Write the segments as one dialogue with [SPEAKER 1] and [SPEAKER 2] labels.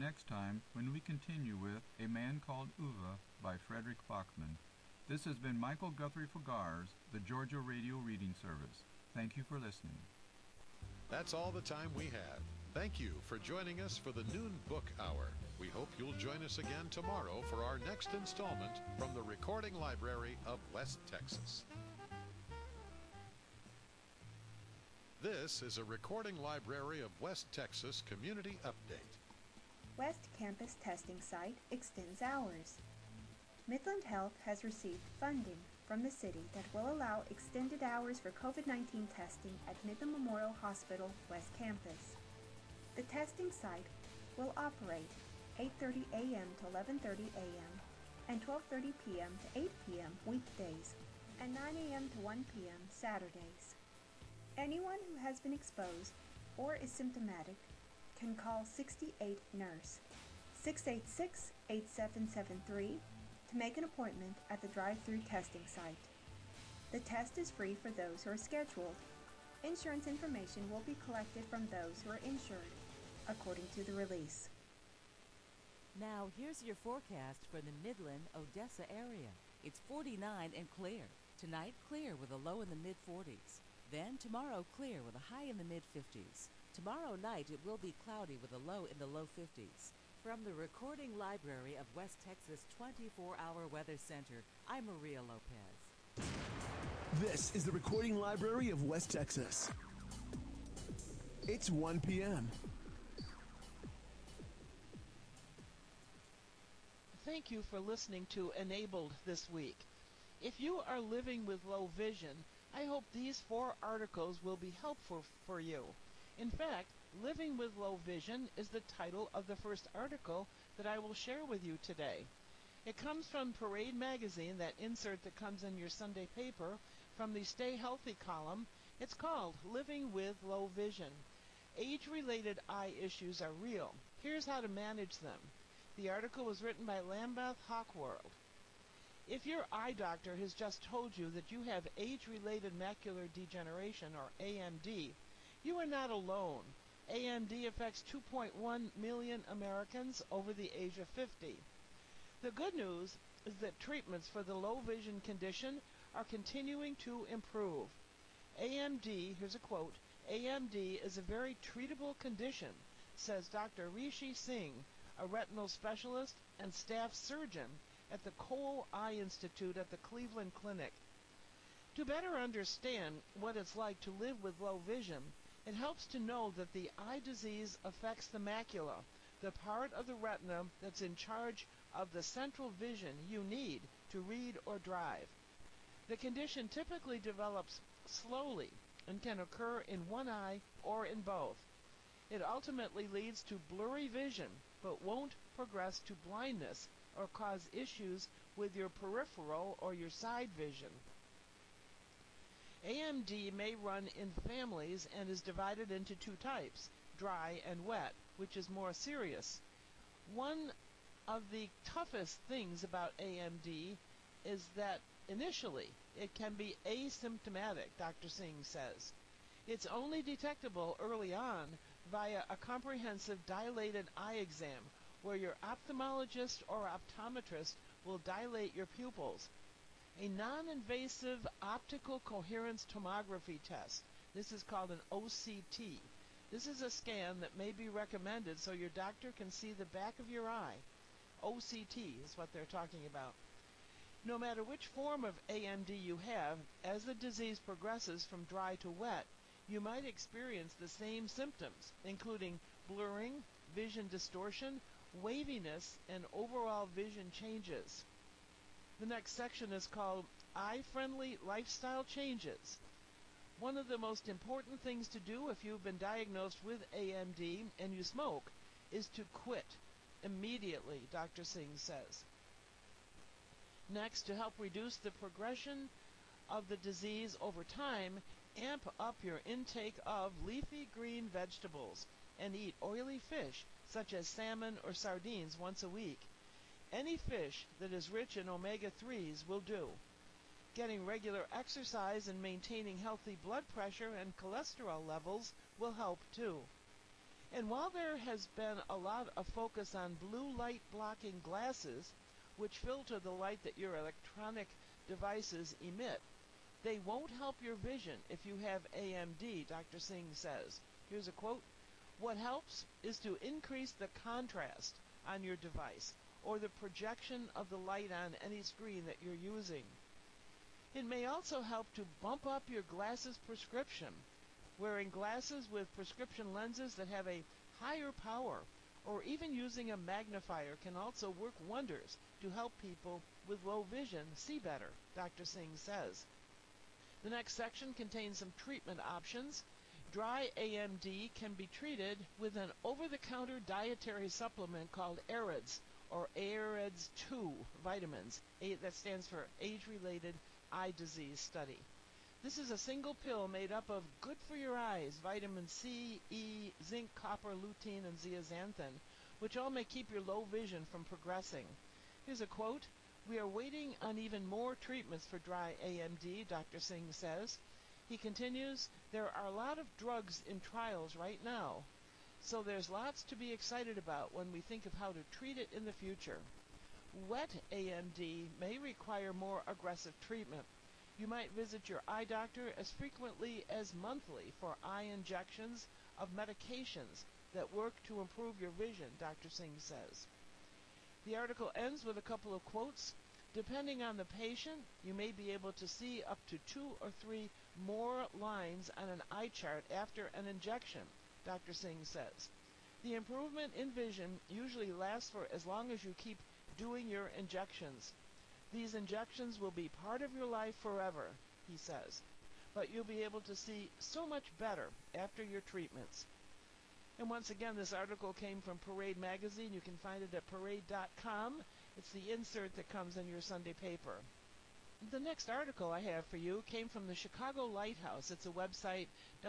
[SPEAKER 1] next time when we continue with A Man Called Uwe by Frederick Bachman. This has been Michael Guthrie Fagars, the Georgia Radio Reading Service. Thank you for listening.
[SPEAKER 2] That's all the time we have. Thank you for joining us for the Noon Book Hour. We hope you'll join us again tomorrow for our next installment from the Recording Library of West Texas. This is a Recording Library of West Texas Community Update.
[SPEAKER 3] West Campus testing site extends hours. Midland Health has received funding from the city that will allow extended hours for COVID-19 testing at Midland Memorial Hospital West Campus. The testing site will operate 8:30 a.m. to 11:30 a.m. and 12:30 p.m. to 8 p.m. weekdays and 9 a.m. to 1 p.m. Saturdays. Anyone who has been exposed or is symptomatic can call 68-NURSE 686-8773 to make an appointment at the drive-through testing site. The test is free for those who are scheduled. Insurance information will be collected from those who are insured, according to the release.
[SPEAKER 4] Now, here's your forecast for the Midland-Odessa area. It's 49 and clear. Tonight, clear with a low in the mid-40s. Then, tomorrow, clear with a high in the mid-50s. Tomorrow night, it will be cloudy with a low in the low 50s. From the Recording Library of West Texas 24-Hour Weather Center, I'm Maria Lopez.
[SPEAKER 5] This is the Recording Library of West Texas. It's 1 p.m.
[SPEAKER 6] Thank you for listening to Enabled this week. If you are living with low vision, I hope these 4 articles will be helpful for you. In fact, Living with Low Vision is the title of the first article that I will share with you today. It comes from Parade Magazine, that insert that comes in your Sunday paper, from the Stay Healthy column. It's called Living with Low Vision. Age-related eye issues are real. Here's how to manage them. The article was written by Lambeth Hawkworld. If your eye doctor has just told you that you have age-related macular degeneration, or AMD, you are not alone. AMD affects 2.1 million Americans over the age of 50. The good news is that treatments for the low vision condition are continuing to improve. AMD, here's a quote, AMD is a very treatable condition, says Dr. Rishi Singh, a retinal specialist and staff surgeon at the Cole Eye Institute at the Cleveland Clinic. To better understand what it's like to live with low vision, it helps to know that the eye disease affects the macula, the part of the retina that's in charge of the central vision you need to read or drive. The condition typically develops slowly and can occur in one eye or in both. It ultimately leads to blurry vision, but won't progress to blindness or cause issues with your peripheral or your side vision. AMD may run in families and is divided into 2 types, dry and wet, which is more serious. One of the toughest things about AMD is that initially it can be asymptomatic, Dr. Singh says. It's only detectable early on via a comprehensive dilated eye exam where your ophthalmologist or optometrist will dilate your pupils. A non-invasive optical coherence tomography test. This is called an OCT. This is a scan that may be recommended so your doctor can see the back of your eye. OCT is what they're talking about. No matter which form of AMD you have, as the disease progresses from dry to wet, you might experience the same symptoms, including blurring, vision distortion, waviness, and overall vision changes. The next section is called Eye-Friendly Lifestyle Changes. One of the most important things to do if you've been diagnosed with AMD and you smoke is to quit immediately, Dr. Singh says. Next, to help reduce the progression of the disease over time, amp up your intake of leafy green vegetables and eat oily fish such as salmon or sardines once a week. Any fish that is rich in omega-3s will do. Getting regular exercise and maintaining healthy blood pressure and cholesterol levels will help too. And while there has been a lot of focus on blue light blocking glasses, which filter the light that your electronic devices emit, they won't help your vision if you have AMD, Dr. Singh says. Here's a quote: "What helps is to increase the contrast on your device or the projection of the light on any screen that you're using. It may also help to bump up your glasses prescription. Wearing glasses with prescription lenses that have a higher power or even using a magnifier can also work wonders to help people with low vision see better," Dr. Singh says. The next section contains some treatment options. Dry AMD can be treated with an over-the-counter dietary supplement called AREDS, or AREDS 2 vitamins. That stands for Age-Related Eye Disease Study. This is a single pill made up of good-for-your-eyes vitamin C, E, zinc, copper, lutein, and zeaxanthin, which all may keep your low vision from progressing. Here's a quote: "We are waiting on even more treatments for dry AMD," Dr. Singh says. He continues, "There are a lot of drugs in trials right now, so there's lots to be excited about when we think of how to treat it in the future. Wet AMD may require more aggressive treatment. You might visit your eye doctor as frequently as monthly for eye injections of medications that work to improve your vision," Dr. Singh says. The article ends with a couple of quotes. "Depending on the patient, you may be able to see up to 2 or 3 more lines on an eye chart after an injection," Dr. Singh says. "The improvement in vision usually lasts for as long as you keep doing your injections. These injections will be part of your life forever," he says. "But you'll be able to see so much better after your treatments." And once again, this article came from Parade Magazine. You can find it at parade.com. It's the insert that comes in your Sunday paper. The next article I have for you came from the Chicago Lighthouse. It's a website,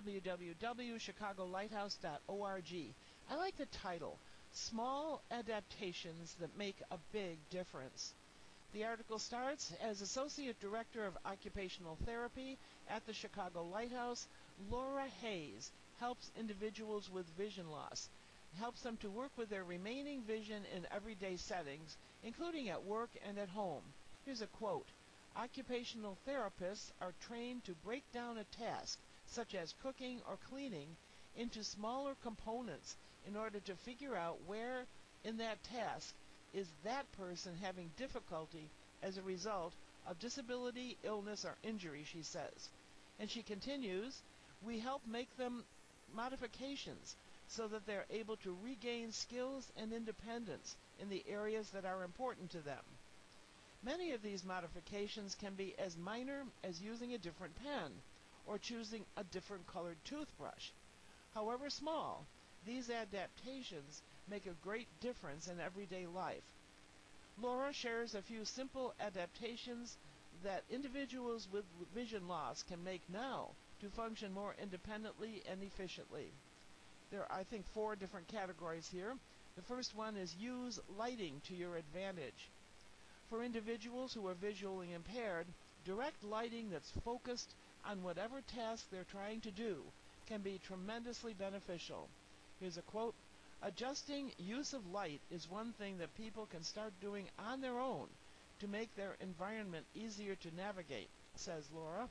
[SPEAKER 6] www.chicagolighthouse.org. I like the title, "Small Adaptations That Make a Big Difference." The article starts, "As Associate Director of Occupational Therapy at the Chicago Lighthouse, Laura Hayes helps individuals with vision loss, helps them to work with their remaining vision in everyday settings, including at work and at home." Here's a quote: "Occupational therapists are trained to break down a task, such as cooking or cleaning, into smaller components in order to figure out where in that task is that person having difficulty as a result of disability, illness, or injury," she says. And she continues, "We help make them modifications so that they're able to regain skills and independence in the areas that are important to them. Many of these modifications can be as minor as using a different pen or choosing a different colored toothbrush. However small, these adaptations make a great difference in everyday life." Laura shares a few simple adaptations that individuals with vision loss can make now to function more independently and efficiently. There are, I think, 4 different categories here. The first one is use lighting to your advantage. For individuals who are visually impaired, direct lighting that's focused on whatever task they're trying to do can be tremendously beneficial. Here's a quote: "Adjusting use of light is one thing that people can start doing on their own to make their environment easier to navigate," says Laura.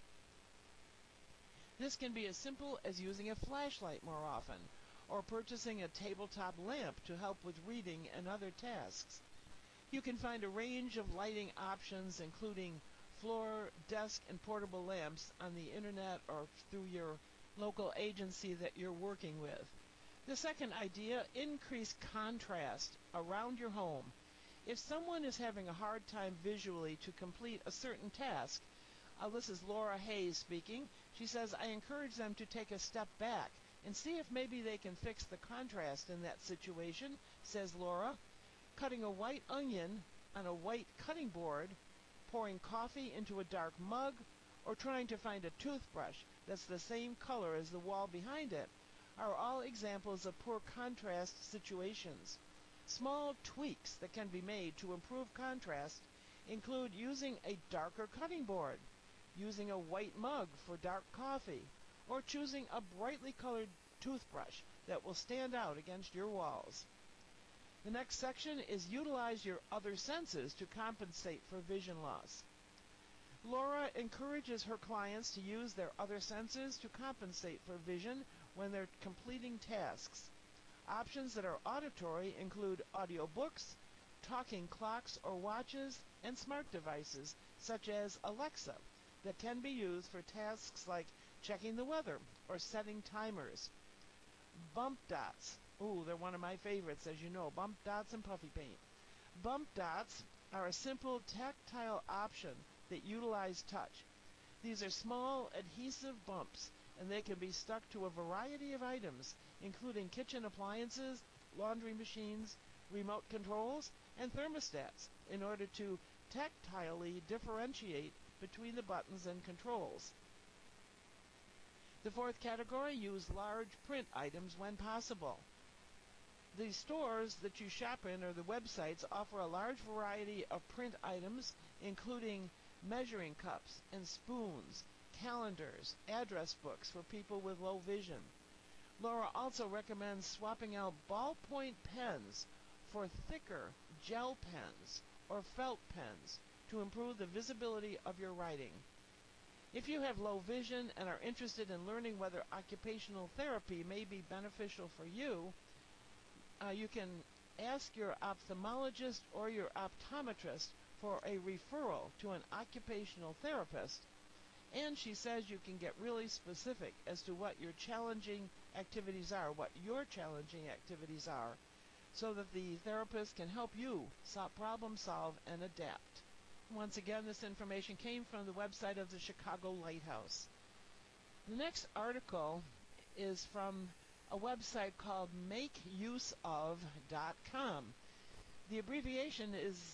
[SPEAKER 6] "This can be as simple as using a flashlight more often, or purchasing a tabletop lamp to help with reading and other tasks. You can find a range of lighting options, including floor, desk, and portable lamps on the internet or through your local agency that you're working with." The second idea, increase contrast around your home. If someone is having a hard time visually to complete a certain task, this is Laura Hayes speaking. She says, "I encourage them to take a step back and see if maybe they can fix the contrast in that situation," says Laura. "Cutting a white onion on a white cutting board, pouring coffee into a dark mug, or trying to find a toothbrush that's the same color as the wall behind it are all examples of poor contrast situations. Small tweaks that can be made to improve contrast include using a darker cutting board, using a white mug for dark coffee, or choosing a brightly colored toothbrush that will stand out against your walls. The next section is utilize your other senses to compensate for vision loss. Laura encourages her clients to use their other senses to compensate for vision when they're completing tasks. Options that are auditory include audiobooks, talking clocks or watches, and smart devices such as Alexa that can be used for tasks like checking the weather or setting timers. Bump dots. Ooh, they're one of my favorites, as you know, bump dots and puffy paint. Bump dots are a simple tactile option that utilize touch. These are small adhesive bumps, and they can be stuck to a variety of items, including kitchen appliances, laundry machines, remote controls, and thermostats, in order to tactilely differentiate between the buttons and controls. The fourth category, use large print items when possible. The stores that you shop in or the websites offer a large variety of print items, including measuring cups and spoons, calendars, address books for people with low vision. Laura also recommends swapping out ballpoint pens for thicker gel pens or felt pens to improve the visibility of your writing. If you have low vision and are interested in learning whether occupational therapy may be beneficial for you, you can ask your ophthalmologist or your optometrist for a referral to an occupational therapist. And she says you can get really specific as to what your challenging activities are, so that the therapist can help you problem solve and adapt. Once again, this information came from the website of the Chicago Lighthouse. The next article is from a website called MakeUseOf.com. The abbreviation is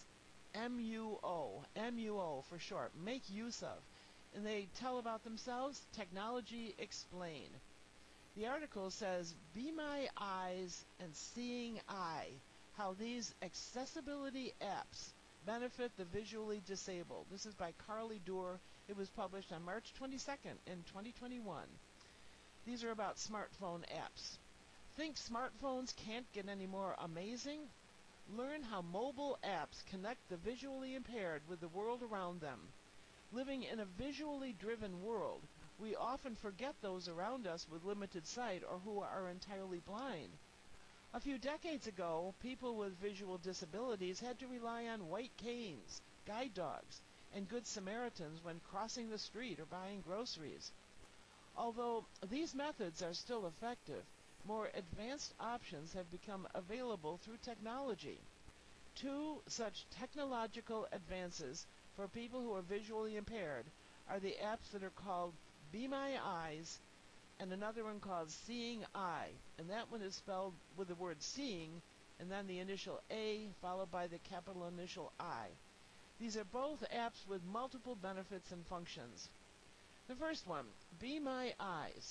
[SPEAKER 6] MUO for short, Make Use Of. And they tell about themselves, Technology Explained. The article says, Be My Eyes and Seeing Eye, how these accessibility apps benefit the visually disabled. This is by Carly Doer. It was published on March 22nd in 2021. These are about smartphone apps. Think smartphones can't get any more amazing? Learn how mobile apps connect the visually impaired with the world around them. Living in a visually driven world, we often forget those around us with limited sight or who are entirely blind. A few decades ago, people with visual disabilities had to rely on white canes, guide dogs, and good Samaritans when crossing the street or buying groceries. Although these methods are still effective, more advanced options have become available through technology. Two such technological advances for people who are visually impaired are the apps that are called Be My Eyes and another one called Seeing Eye, and that one is spelled with the word seeing and then the initial A followed by the capital initial I. These are both apps with multiple benefits and functions. The first one, Be My Eyes.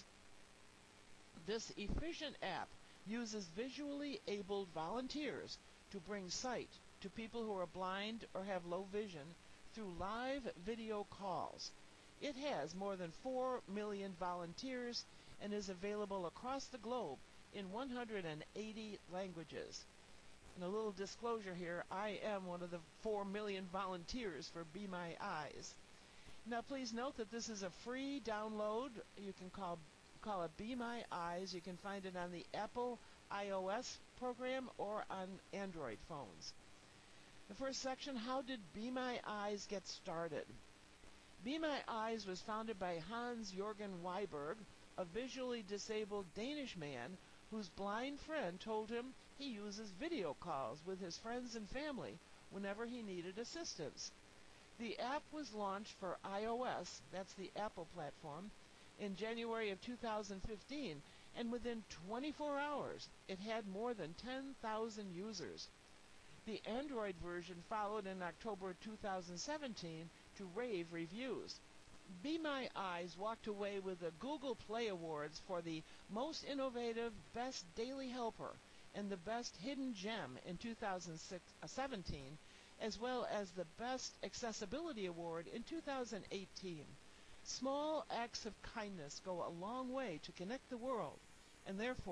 [SPEAKER 6] This efficient app uses visually abled volunteers to bring sight to people who are blind or have low vision through live video calls. It has more than 4 million volunteers and is available across the globe in 180 languages. And a little disclosure here, I am one of the 4 million volunteers for Be My Eyes. Now please note that this is a free download. You can call it Be My Eyes. You can find it on the Apple iOS program or on Android phones. The first section, how did Be My Eyes get started? Be My Eyes was founded by Hans-Jørgen Weiberg, a visually disabled Danish man whose blind friend told him he uses video calls with his friends and family whenever he needed assistance. The app was launched for iOS, that's the Apple platform, in January of 2015, and within 24 hours, it had more than 10,000 users. The Android version followed in October 2017 to rave reviews. Be My Eyes walked away with the Google Play Awards for the Most Innovative Best Daily Helper and the Best Hidden Gem in 2017, as well as the Best Accessibility Award in 2018. Small acts of kindness go a long way to connect the world, and therefore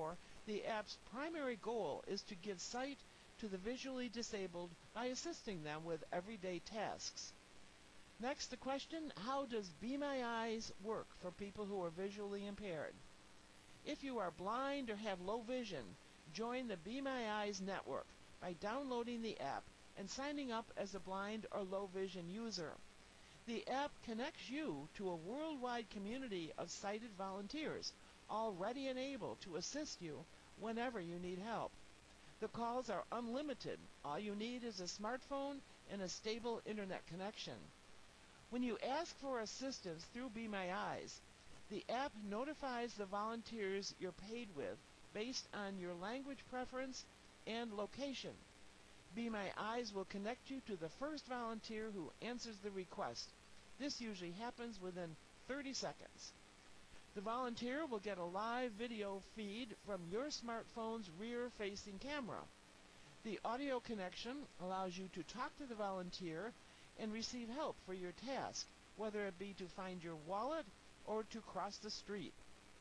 [SPEAKER 6] The app's primary goal is to give sight to the visually disabled by assisting them with everyday tasks. Next, the question, how does Be My Eyes work for people who are visually impaired? If you are blind or have low vision, join the Be My Eyes network by downloading the app and signing up as a blind or low vision user. The app connects you to a worldwide community of sighted volunteers, all ready and able to assist you whenever you need help. The calls are unlimited. All you need is a smartphone and a stable internet connection. When you ask for assistance through Be My Eyes, the app notifies the volunteers you're paid with based on your language preference and location. Be My Eyes will connect you to the first volunteer who answers the request. This usually happens within 30 seconds. The volunteer will get a live video feed from your smartphone's rear-facing camera. The audio connection allows you to talk to the volunteer and receive help for your task, whether it be to find your wallet or to cross the street.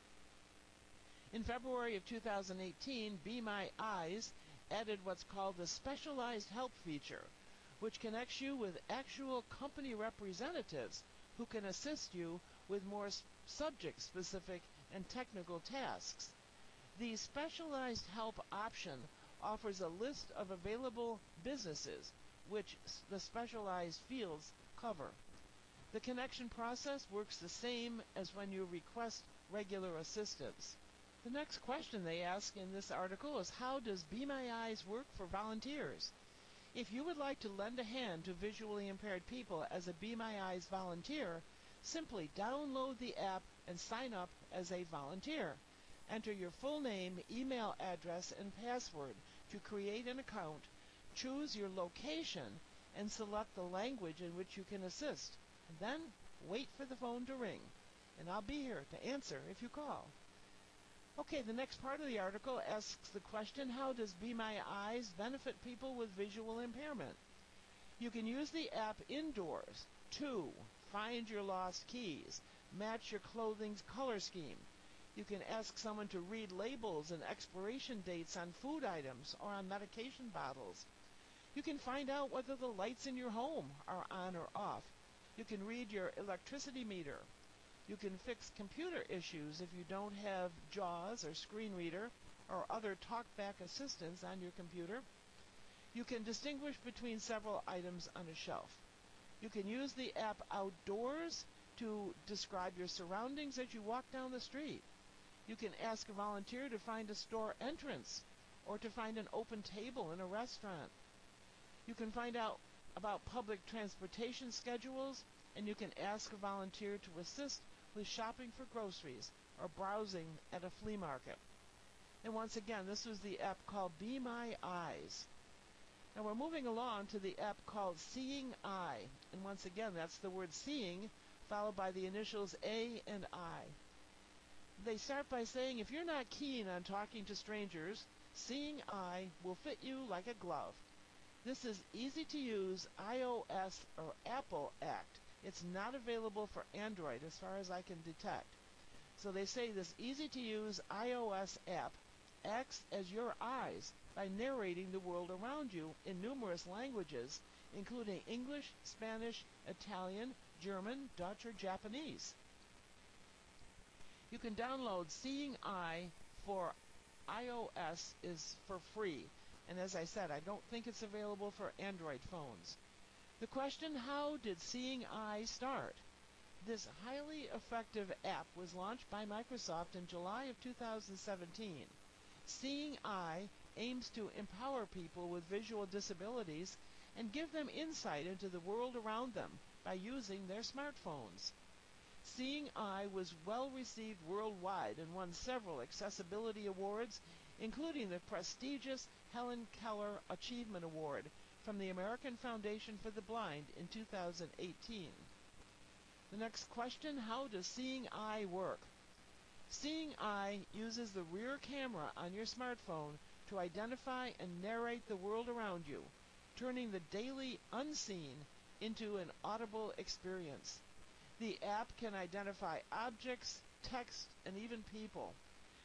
[SPEAKER 6] In February of 2018, Be My Eyes added what's called the Specialized Help feature, which connects you with actual company representatives who can assist you with more subject-specific and technical tasks. The Specialized Help option offers a list of available businesses which the specialized fields cover. The connection process works the same as when you request regular assistance. The next question they ask in this article is, how does Be My Eyes work for volunteers? If you would like to lend a hand to visually impaired people as a Be My Eyes volunteer, simply download the app and sign up as a volunteer. Enter your full name, email address, and password to create an account. Choose your location and select the language in which you can assist. And then wait for the phone to ring, and I'll be here to answer if you call. Okay, the next part of the article asks the question, how does Be My Eyes benefit people with visual impairment? You can use the app indoors to find your lost keys, match your clothing's color scheme. You can ask someone to read labels and expiration dates on food items or on medication bottles. You can find out whether the lights in your home are on or off. You can read your electricity meter. You can fix computer issues if you don't have JAWS or screen reader or other talkback assistance on your computer. You can distinguish between several items on a shelf. You can use the app outdoors to describe your surroundings as you walk down the street. You can ask a volunteer to find a store entrance or to find an open table in a restaurant. You can find out about public transportation schedules, and you can ask a volunteer to assist with shopping for groceries or browsing at a flea market. And once again, this was the app called Be My Eyes. Now we're moving along to the app called Seeing Eye. And once again, that's the word seeing followed by the initials A and I. They start by saying, if you're not keen on talking to strangers, Seeing Eye will fit you like a glove. This is easy to use iOS or Apple Act. It's not available for Android as far as I can detect. So they say this easy-to-use iOS app acts as your eyes by narrating the world around you in numerous languages, including English, Spanish, Italian, German, Dutch, or Japanese. You can download Seeing Eye for iOS is for free. And as I said, I don't think it's available for Android phones. The question, how did Seeing Eye start? This highly effective app was launched by Microsoft in July of 2017. Seeing Eye aims to empower people with visual disabilities and give them insight into the world around them by using their smartphones. Seeing Eye was well received worldwide and won several accessibility awards, including the prestigious Helen Keller Achievement Award from the American Foundation for the Blind in 2018. The next question, how does Seeing Eye work? Seeing Eye uses the rear camera on your smartphone to identify and narrate the world around you, turning the daily unseen into an audible experience. The app can identify objects, text, and even people.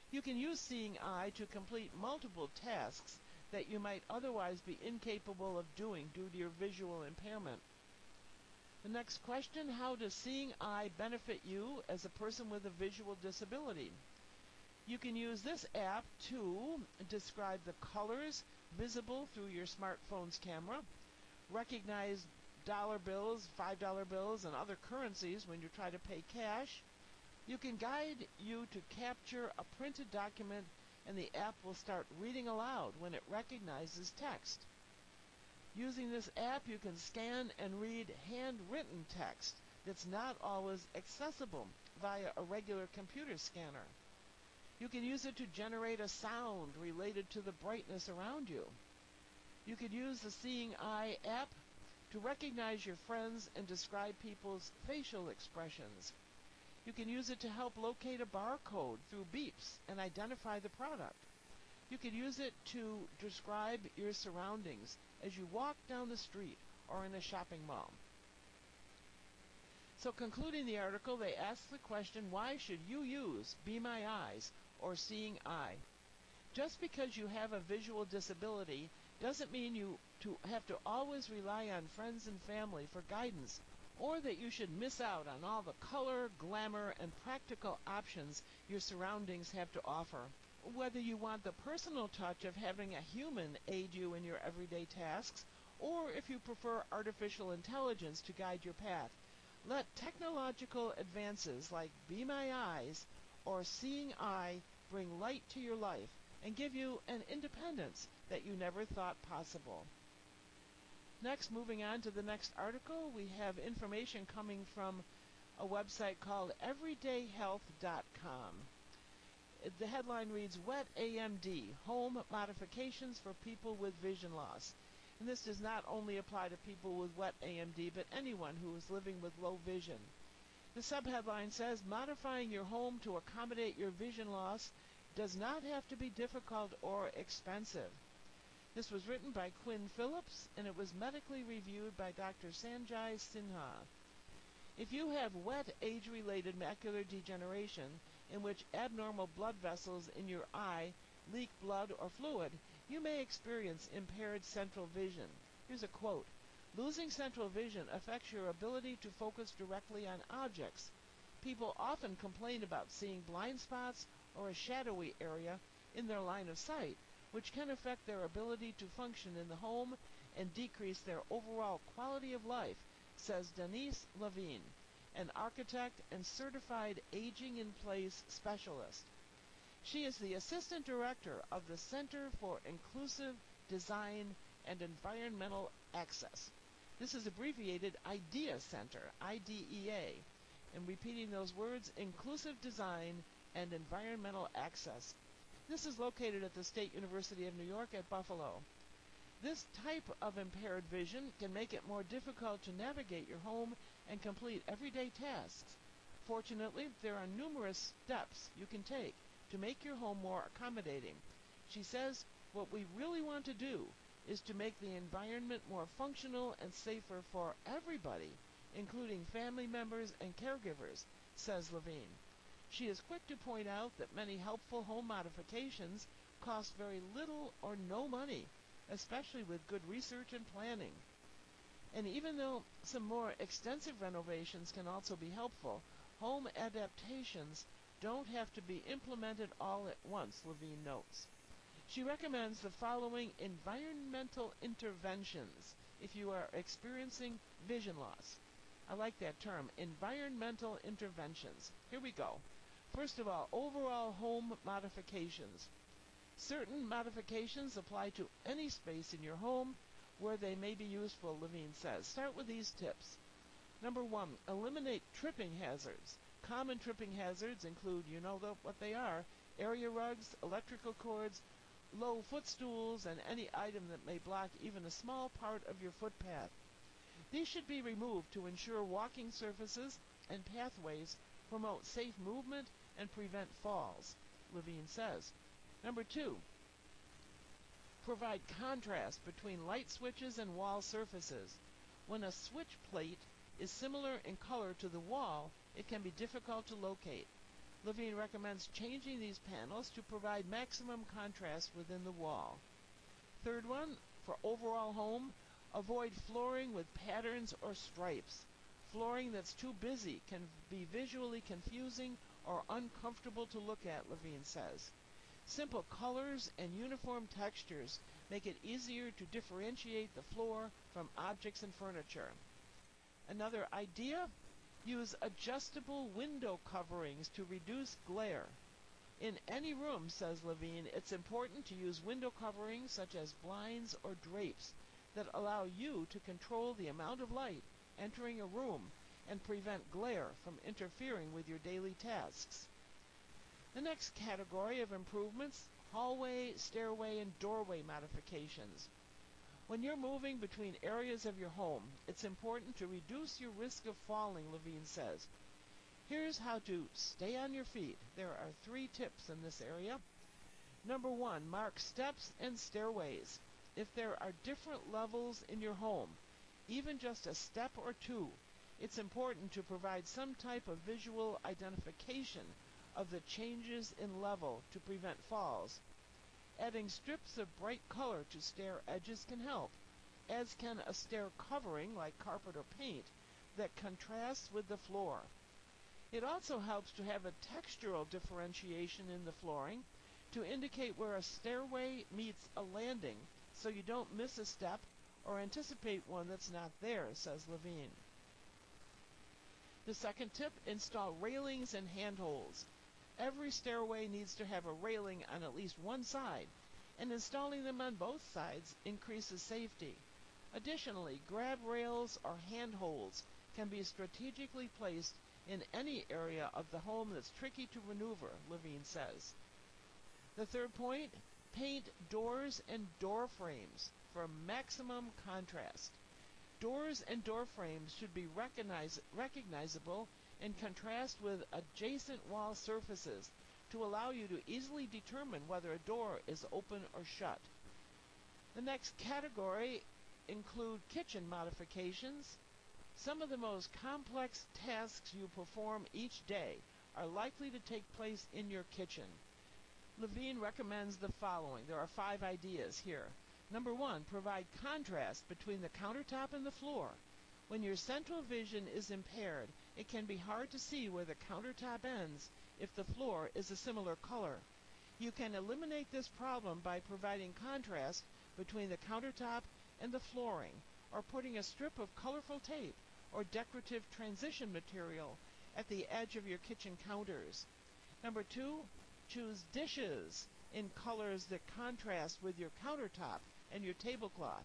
[SPEAKER 6] You can use Seeing Eye to complete multiple tasks that you might otherwise be incapable of doing due to your visual impairment. The next question, how does Seeing Eye benefit you as a person with a visual disability? You can use this app to describe the colors visible through your smartphone's camera, recognize dollar bills, $5 bills, and other currencies when you try to pay cash. You can guide you to capture a printed document, and the app will start reading aloud when it recognizes text. Using this app, you can scan and read handwritten text that's not always accessible via a regular computer scanner. You can use it to generate a sound related to the brightness around you. You could use the Seeing Eye app to recognize your friends and describe people's facial expressions. You can use it to help locate a barcode through beeps and identify the product. You could use it to describe your surroundings as you walk down the street or in a shopping mall. So concluding the article, they ask the question, why should you use Be My Eyes or Seeing Eye? Just because you have a visual disability doesn't mean you have to always rely on friends and family for guidance, or that you should miss out on all the color, glamour, and practical options your surroundings have to offer. Whether you want the personal touch of having a human aid you in your everyday tasks, or if you prefer artificial intelligence to guide your path, let technological advances like Be My Eyes or Seeing Eye bring light to your life and give you an independence that you never thought possible. Next, moving on to the next article, we have information coming from a website called everydayhealth.com. The headline reads, Wet AMD, Home Modifications for People with Vision Loss. And this does not only apply to people with wet AMD, but anyone who is living with low vision. The subheadline says, modifying your home to accommodate your vision loss does not have to be difficult or expensive. This was written by Quinn Phillips, and it was medically reviewed by Dr. Sanjay Sinha. If you have wet age-related macular degeneration, in which abnormal blood vessels in your eye leak blood or fluid, you may experience impaired central vision. Here's a quote. Losing central vision affects your ability to focus directly on objects. People often complain about seeing blind spots or a shadowy area in their line of sight, which can affect their ability to function in the home and decrease their overall quality of life, says Denise Levine, an architect and certified aging-in-place specialist. She is the assistant director of the Center for Inclusive Design and Environmental Access. This is abbreviated IDEA Center, IDEA. And repeating those words, Inclusive Design and Environmental Access. This is located at the State University of New York at Buffalo. This type of impaired vision can make it more difficult to navigate your home and complete everyday tasks. Fortunately, there are numerous steps you can take to make your home more accommodating. She says, what we really want to do is to make the environment more functional and safer for everybody, including family members and caregivers, says Levine. She is quick to point out that many helpful home modifications cost very little or no money, especially with good research and planning. And even though some more extensive renovations can also be helpful, home adaptations don't have to be implemented all at once, Levine notes. She recommends the following environmental interventions if you are experiencing vision loss. I like that term, environmental interventions. Here we go. First of all, overall home modifications. Certain modifications apply to any space in your home where they may be useful, Levine says. Start with these tips. Number 1, eliminate tripping hazards. Common tripping hazards include, you know what they are, area rugs, electrical cords, low footstools, and any item that may block even a small part of your footpath. These should be removed to ensure walking surfaces and pathways promote safe movement and prevent falls, Levine says. Number 2, provide contrast between light switches and wall surfaces. When a switch plate is similar in color to the wall, it can be difficult to locate. Levine recommends changing these panels to provide maximum contrast within the wall. Third one, for overall home, avoid flooring with patterns or stripes. Flooring that's too busy can be visually confusing or uncomfortable to look at, Levine says. Simple colors and uniform textures make it easier to differentiate the floor from objects and furniture. Another idea? Use adjustable window coverings to reduce glare. In any room, says Levine, it's important to use window coverings such as blinds or drapes that allow you to control the amount of light entering a room and prevent glare from interfering with your daily tasks. The next category of improvements, hallway, stairway, and doorway modifications. When you're moving between areas of your home, it's important to reduce your risk of falling, Levine says. Here's how to stay on your feet. There are 3 tips in this area. Number 1, mark steps and stairways. If there are different levels in your home, even just a step or 2, it's important to provide some type of visual identification of the changes in level to prevent falls. Adding strips of bright color to stair edges can help, as can a stair covering like carpet or paint that contrasts with the floor. It also helps to have a textural differentiation in the flooring to indicate where a stairway meets a landing so you don't miss a step or anticipate one that's not there, says Levine. The second tip, install railings and handholds. Every stairway needs to have a railing on at least one side, and installing them on both sides increases safety. Additionally, grab rails or handholds can be strategically placed in any area of the home that's tricky to maneuver, Levine says. The third point, paint doors and door frames for maximum contrast. Doors and door frames should be recognizable in contrast with adjacent wall surfaces to allow you to easily determine whether a door is open or shut. The next category include kitchen modifications. Some of the most complex tasks you perform each day are likely to take place in your kitchen. Levine recommends the following. There are 5 ideas here. Number 1, provide contrast between the countertop and the floor. When your central vision is impaired, it can be hard to see where the countertop ends if the floor is a similar color. You can eliminate this problem by providing contrast between the countertop and the flooring, or putting a strip of colorful tape or decorative transition material at the edge of your kitchen counters. Number 2, choose dishes in colors that contrast with your countertop and your tablecloth.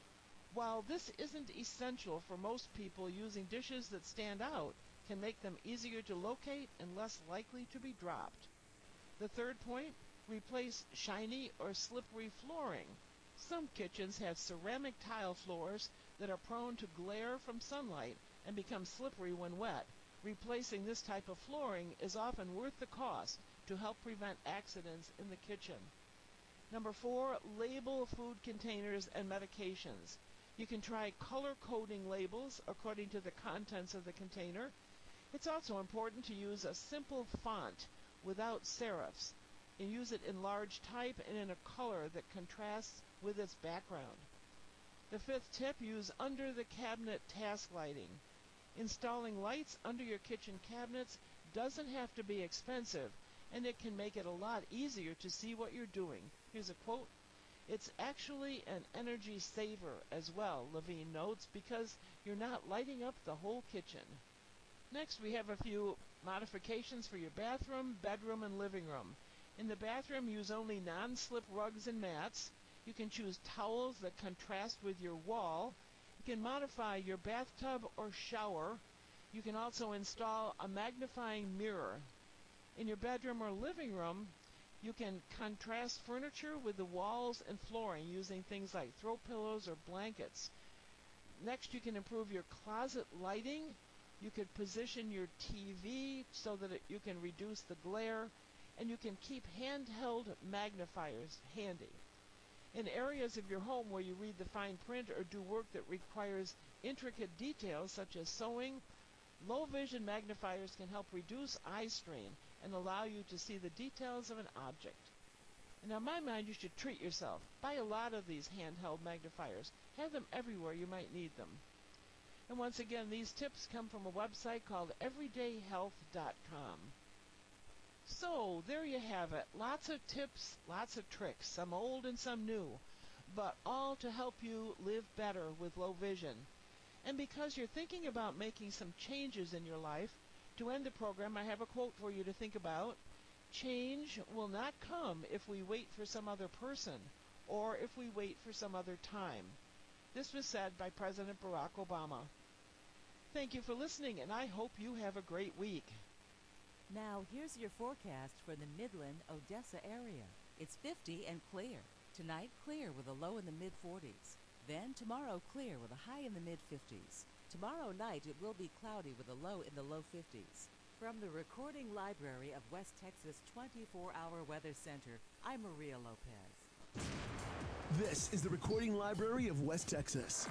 [SPEAKER 6] While this isn't essential for most people, using dishes that stand out can make them easier to locate and less likely to be dropped. The third point, replace shiny or slippery flooring. Some kitchens have ceramic tile floors that are prone to glare from sunlight and become slippery when wet. Replacing this type of flooring is often worth the cost to help prevent accidents in the kitchen. Number 4, label food containers and medications. You can try color coding labels according to the contents of the container. It's also important to use a simple font without serifs, and use it in large type and in a color that contrasts with its background. The fifth tip, use under the cabinet task lighting. Installing lights under your kitchen cabinets doesn't have to be expensive, and it can make it a lot easier to see what you're doing. Here's a quote. It's actually an energy saver as well, Levine notes, because you're not lighting up the whole kitchen. Next, we have a few modifications for your bathroom, bedroom, and living room. In the bathroom, use only non-slip rugs and mats. You can choose towels that contrast with your wall. You can modify your bathtub or shower. You can also install a magnifying mirror. In your bedroom or living room, you can contrast furniture with the walls and flooring using things like throw pillows or blankets. Next, you can improve your closet lighting. You could position your TV so that you can reduce the glare, and you can keep handheld magnifiers handy. In areas of your home where you read the fine print or do work that requires intricate details such as sewing, low vision magnifiers can help reduce eye strain and allow you to see the details of an object. And in my mind, you should treat yourself. Buy a lot of these handheld magnifiers. Have them everywhere you might need them. And once again, these tips come from a website called everydayhealth.com. So, there you have it. Lots of tips, lots of tricks, some old and some new, but all to help you live better with low vision. And because you're thinking about making some changes in your life, to end the program, I have a quote for you to think about. Change will not come if we wait for some other person or if we wait for some other time. This was said by President Barack Obama. Thank you for listening, and I hope you have a great week.
[SPEAKER 4] Now, here's your forecast for the Midland, Odessa area. It's 50 and clear. Tonight, clear with a low in the mid-40s. Then, tomorrow, clear with a high in the mid-50s. Tomorrow night, it will be cloudy with a low in the low 50s. From the Recording Library of West Texas 24-Hour Weather Center, I'm Maria Lopez.
[SPEAKER 5] This is the Recording Library of West Texas.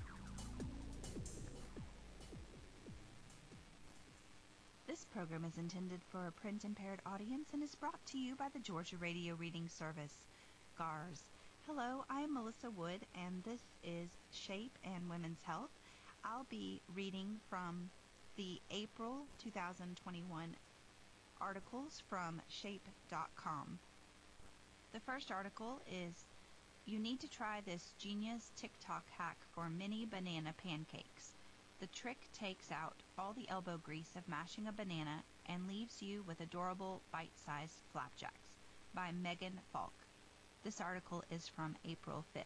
[SPEAKER 7] This program is intended for a print-impaired audience and is brought to you by the Georgia Radio Reading Service, GARS. Hello, I am Melissa Wood, and this is Shape and Women's Health. I'll be reading from the April 2021 articles from shape.com. The first article is, you need to try this genius TikTok hack for mini banana pancakes. The trick takes out all the elbow grease of mashing a banana and leaves you with adorable bite-sized flapjacks, by Megan Falk. This article is from April 5th.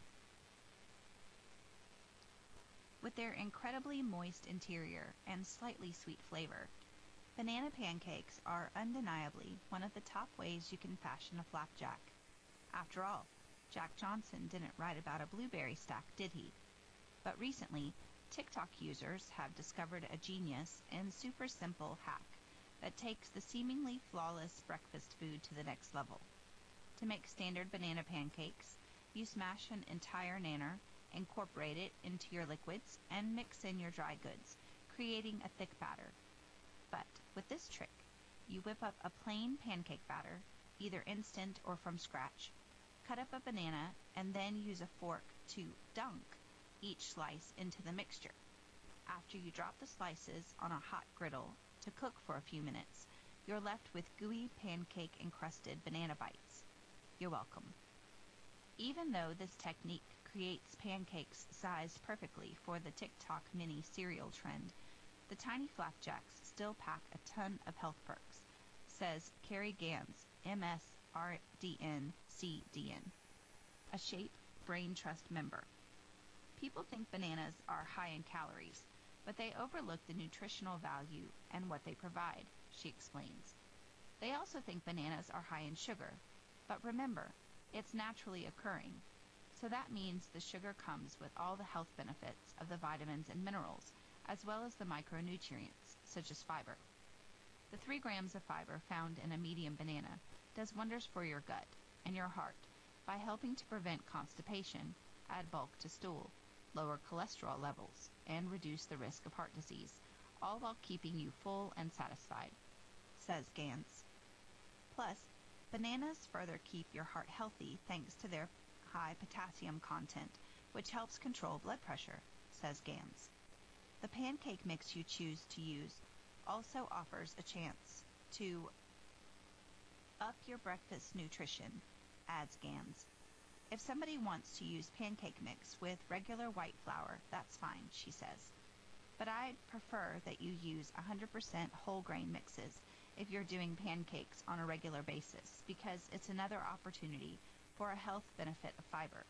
[SPEAKER 7] With their incredibly moist interior and slightly sweet flavor, banana pancakes are undeniably one of the top ways you can fashion a flapjack. After all, Jack Johnson didn't write about a blueberry stack, did he? But recently, TikTok users have discovered a genius and super simple hack that takes the seemingly flawless breakfast food to the next level. To make standard banana pancakes, you smash an entire nanner, incorporate it into your liquids, and mix in your dry goods, creating a thick batter. But with this trick, you whip up a plain pancake batter, either instant or from scratch, cut up a banana, and then use a fork to dunk each slice into the mixture. After you drop the slices on a hot griddle to cook for a few minutes, you're left with gooey pancake-encrusted banana bites. You're welcome. Even though this technique creates pancakes sized perfectly for the TikTok mini cereal trend, the tiny flapjacks still pack a ton of health perks, says Carrie Gans, MSRDN CDN, a Shape Brain Trust member. People think bananas are high in calories, but they overlook the nutritional value and what they provide, she explains. They also think bananas are high in sugar, but remember, it's naturally occurring, so that means the sugar comes with all the health benefits of the vitamins and minerals, as well as the micronutrients, such as fiber. The 3 grams of fiber found in a medium banana does wonders for your gut and your heart by helping to prevent constipation, add bulk to stool, lower cholesterol levels, and reduce the risk of heart disease, all while keeping you full and satisfied, says Gans. Plus, bananas further keep your heart healthy thanks to their high potassium content, which helps control blood pressure, says Gans. The pancake mix you choose to use also offers a chance to up your breakfast nutrition, adds Gans. If somebody wants to use pancake mix with regular white flour, that's fine, she says. But I'd prefer that you use 100% whole grain mixes if you're doing pancakes on a regular basis, because it's another opportunity for a health benefit of fiber.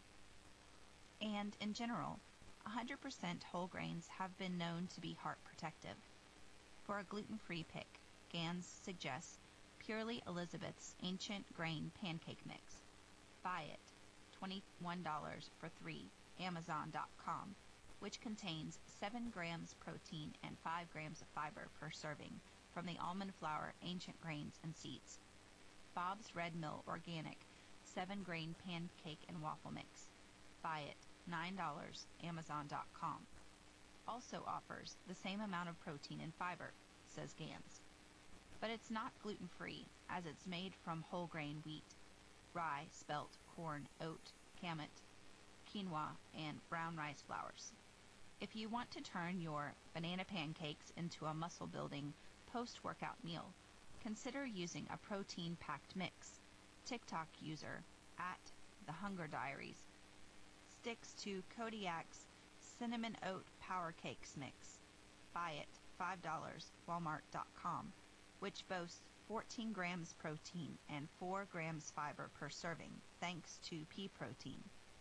[SPEAKER 7] And in general, 100% whole grains have been known to be heart protective. For a gluten-free pick, Gans suggests Purely Elizabeth's Ancient Grain Pancake Mix. Buy it. $21 for 3, Amazon.com, which contains 7 grams protein and 5 grams of fiber per serving from the almond flour, ancient grains, and seeds. Bob's Red Mill Organic 7-grain pancake and waffle mix. Buy it. $9, Amazon.com. Also offers the same amount of protein and fiber, says Gans. but it's not gluten-free as it's made from whole grain wheat, rye, spelt, corn, oat, kamut, quinoa, and brown rice flours. If you want to turn your banana pancakes into a muscle-building post-workout meal, consider using a protein-packed mix. TikTok user at The Hunger Diaries sticks to Kodiak's Cinnamon Oat Power Cakes mix. Buy it, $5, walmart.com, which boasts 14 grams protein and 4 grams fiber per serving, thanks to pea protein.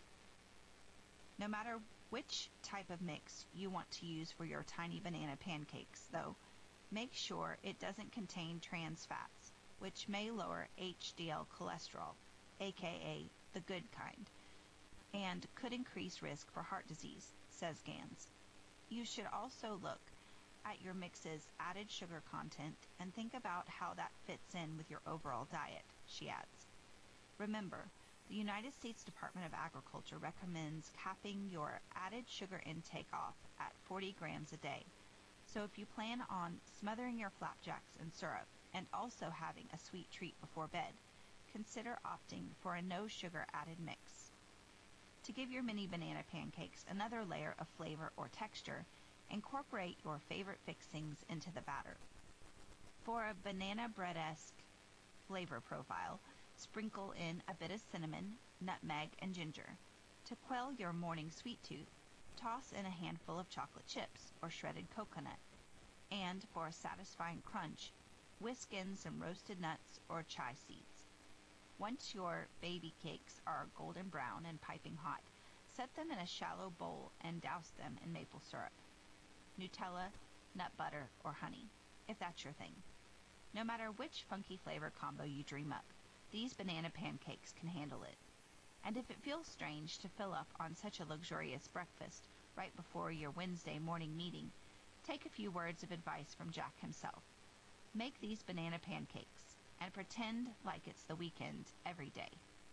[SPEAKER 7] No matter which type of mix you want to use for your tiny banana pancakes, though, make sure it doesn't contain trans fats, which may lower HDL cholesterol, aka the good kind, and could increase risk for heart disease, says Gans. You should also look at your mix's added sugar content and think about how that fits in with your overall diet, she adds. Remember, the United States Department of Agriculture recommends capping your added sugar intake off at 40 grams a day. So if you plan on smothering your flapjacks in syrup and also having a sweet treat before bed, consider opting for a no-sugar added mix. To give your mini banana pancakes another layer of flavor or texture, incorporate your favorite fixings into the batter. For a banana bread-esque flavor profile, sprinkle in a bit of cinnamon, nutmeg, and ginger. To quell your morning sweet tooth, toss in a handful of chocolate chips or shredded coconut. And for a satisfying crunch, whisk in some roasted nuts or chia seeds. Once your baby cakes are golden brown and piping hot, set them in a shallow bowl and douse them in maple syrup, Nutella, nut butter, or honey, if that's your thing. No matter which funky flavor combo you dream up, these banana pancakes can handle it. And if it feels strange to fill up on such a luxurious breakfast right before your Wednesday morning meeting, take a few words of advice from Jack himself. Make these banana pancakes and pretend like it's the weekend every day.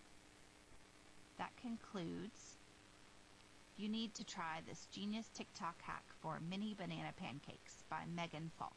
[SPEAKER 7] That concludes You Need to Try This Genius TikTok Hack for Mini Banana Pancakes by Megan Falk.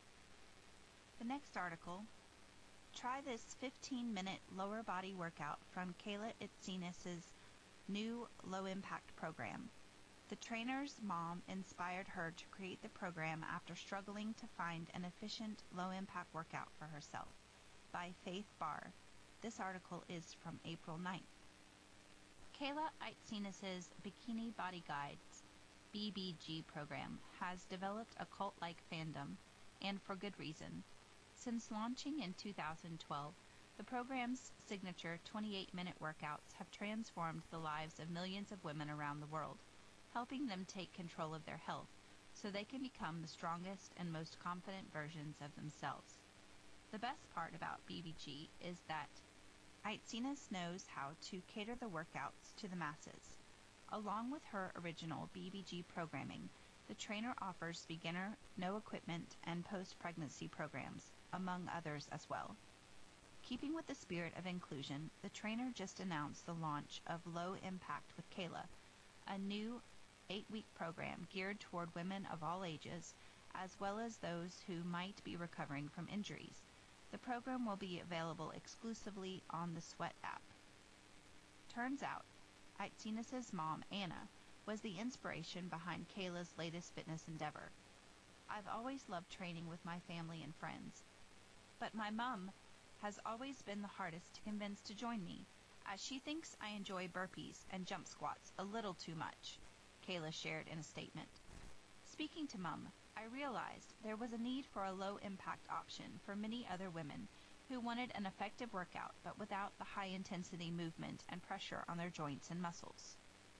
[SPEAKER 7] The next article, try this 15-minute lower body workout from Kayla Itsinas' new low-impact program. The trainer's mom inspired her to create the program after struggling to find an efficient low-impact workout for herself. By Faith Barr. This article is from April 9th. Kayla Itsinas' Bikini Body Guides BBG program has developed a cult-like fandom, and for good reason. Since launching in 2012, the program's signature 28-minute workouts have transformed the lives of millions of women around the world, helping them take control of their health so they can become the strongest and most confident versions of themselves. The best part about BBG is that Itsinas knows how to cater the workouts to the masses. Along with her original BBG programming, the trainer offers beginner, no equipment, and post-pregnancy programs, among others as well. Keeping with the spirit of inclusion, the trainer just announced the launch of Low Impact with Kayla, a new 8-week program geared toward women of all ages, as well as those who might be recovering from injuries. The program will be available exclusively on the Sweat app. Turns out, Itsinas' mom, Anna, was the inspiration behind Kayla's latest fitness endeavor. I've always loved training with my family and friends, but my mom has always been the hardest to convince to join me, as she thinks I enjoy burpees and jump squats a little too much, Kayla shared in a statement. Speaking to Mom, I realized there was a need for a low-impact option for many other women who wanted an effective workout but without the high-intensity movement and pressure on their joints and muscles.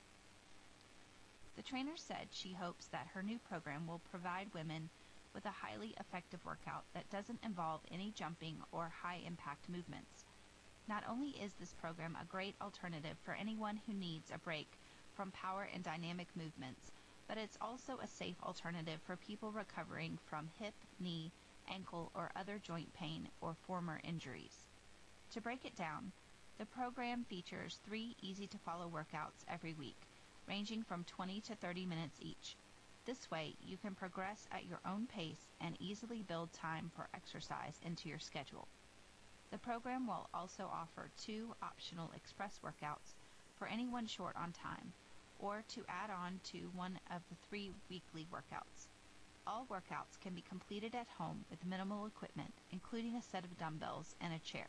[SPEAKER 7] The trainer said she hopes that her new program will provide women with a highly effective workout that doesn't involve any jumping or high-impact movements. Not only is this program a great alternative for anyone who needs a break from power and dynamic movements, but it's also a safe alternative for people recovering from hip, knee, ankle, or other joint pain or former injuries. To break it down, the program features 3 easy-to-follow workouts every week, ranging from 20 to 30 minutes each. This way, you can progress at your own pace and easily build time for exercise into your schedule. The program will also offer 2 optional express workouts for anyone short on time, or to add on to one of the 3 weekly workouts. All workouts can be completed at home with minimal equipment, including a set of dumbbells and a chair.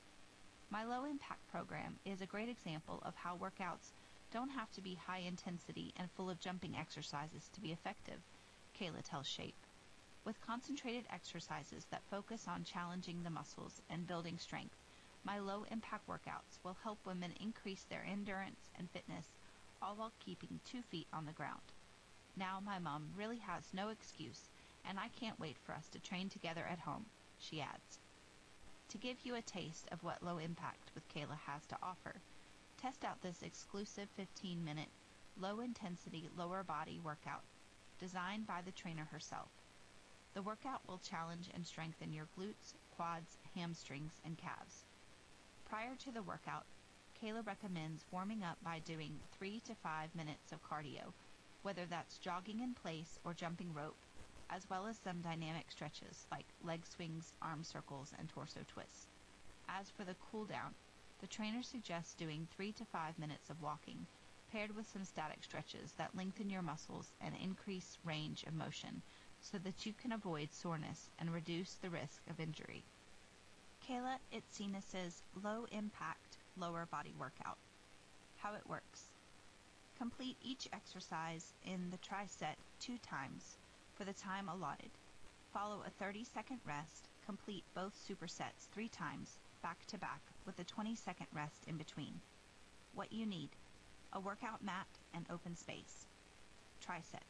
[SPEAKER 7] My low-impact program is a great example of how workouts don't have to be high intensity and full of jumping exercises to be effective, Kayla tells Shape. With concentrated exercises that focus on challenging the muscles and building strength, my low-impact workouts will help women increase their endurance and fitness, all while keeping 2 feet on the ground. Now my mom really has no excuse, and I can't wait for us to train together at home, she adds. To give you a taste of what Low Impact with Kayla has to offer, test out this exclusive 15-minute, low-intensity lower body workout designed by the trainer herself. The workout will challenge and strengthen your glutes, quads, hamstrings, and calves. Prior to the workout, Kayla recommends warming up by doing 3 to 5 minutes of cardio, whether that's jogging in place or jumping rope, as well as some dynamic stretches like leg swings, arm circles, and torso twists. As for the cool down, the trainer suggests doing 3 to 5 minutes of walking, paired with some static stretches that lengthen your muscles and increase range of motion so that you can avoid soreness and reduce the risk of injury. Kayla Itsinas' low-impact lower body workout. How it works. Complete each exercise in the tri-set 2 times for the time allotted. Follow a 30-second rest. Complete both supersets 3 times, back to back, with a 20-second rest in between. What you need: a workout mat and open space. Tri-set.